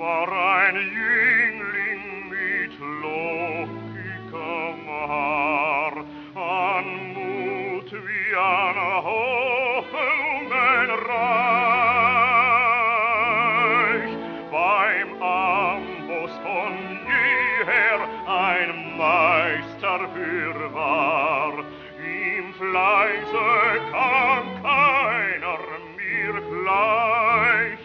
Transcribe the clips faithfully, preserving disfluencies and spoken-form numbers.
war ein Jüngling mit lockigem Haar, an Mut wie an Hoffnungen reich. Beim Amboss von jeher ein Meister fürwahr, im Fleiße kann keiner mir gleich.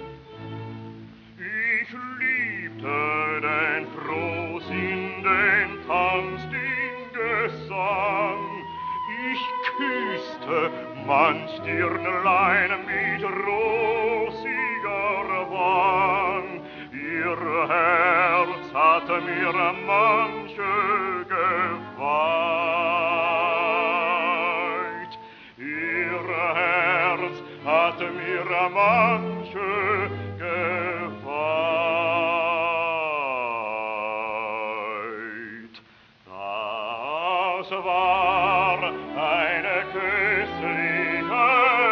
Ich liebte den Frohsinn, den Tanz, den Gesang. Ich küsste manch Dirnlein mit rosiger Wang. Ihr Herz hatte mir manche geweiht. Ihr Herz hatte mir manche geweiht. Das war eine köstliche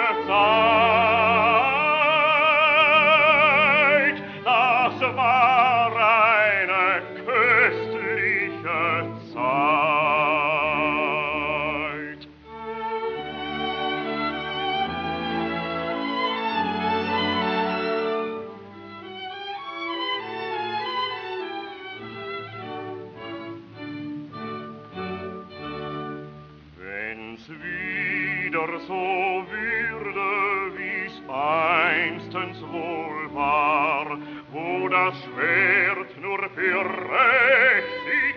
Zeit. Das war eine köstliche Zeit. Wenn's wieder so würde, wie's einstens wohl war, wo das Schwert nur für Recht sich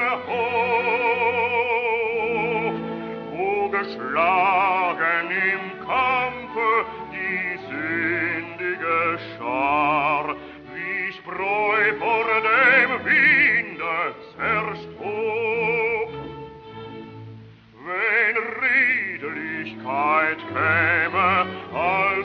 erhob, wo geschlagen im Kampfe die sündige Schar, wie Spreu vor dem Winde zerstob. Wenn Redlichkeit käme als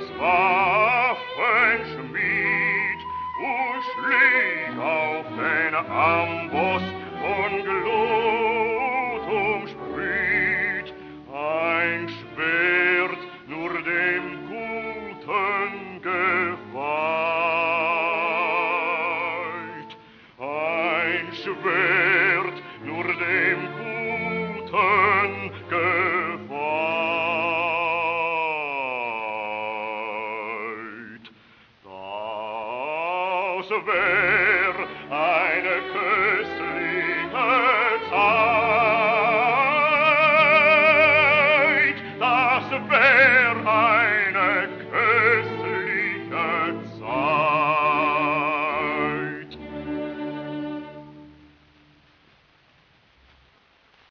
Waffenschmied und schläg auf den Amboss von Glut umsprüht, ein Schwert nur dem Guten geweiht, ein Schwert nur dem Guten geweiht. Das wär eine köstliche Zeit, das wär